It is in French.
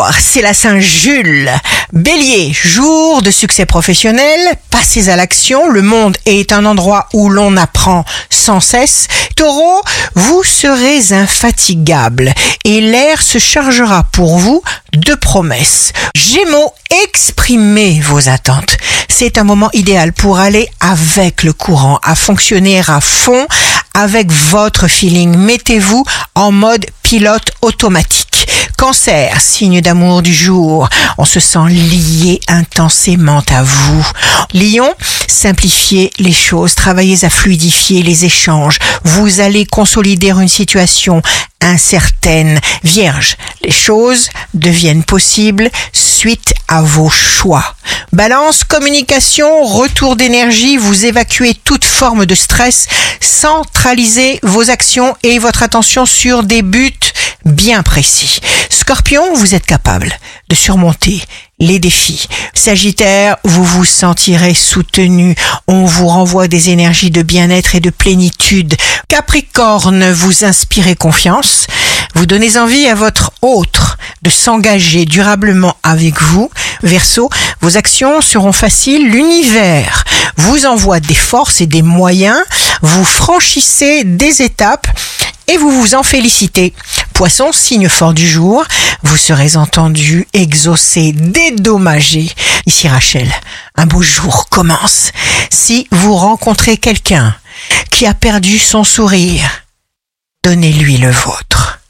Alors, c'est la Saint-Jules. Bélier, jour de succès professionnel, passez à l'action, le monde est un endroit où l'on apprend sans cesse. Taureau, vous serez infatigable et l'air se chargera pour vous de promesses. Gémeaux, exprimez vos attentes. C'est un moment idéal pour aller avec le courant, à fonctionner à fond avec votre feeling. Mettez-vous en mode pilote automatique. Cancer, signe d'amour du jour, on se sent lié intensément à vous. Lion, simplifiez les choses, travaillez à fluidifier les échanges. Vous allez consolider une situation incertaine. Vierge, les choses deviennent possibles suite à vos choix. Balance, communication, retour d'énergie, vous évacuez toute forme de stress, centralisez vos actions et votre attention sur des buts bien précis. Scorpion, vous êtes capable de surmonter les défis. Sagittaire, vous vous sentirez soutenu. On vous renvoie des énergies de bien-être et de plénitude. Capricorne, vous inspirez confiance. Vous donnez envie à votre autre de s'engager durablement avec vous. Verseau, vos actions seront faciles. L'univers vous envoie des forces et des moyens. Vous franchissez des étapes et vous vous en félicitez. Poisson, signe fort du jour, vous serez entendu, exaucé, dédommagé. Ici Rachel, un beau jour commence. Si vous rencontrez quelqu'un qui a perdu son sourire, donnez-lui le vôtre.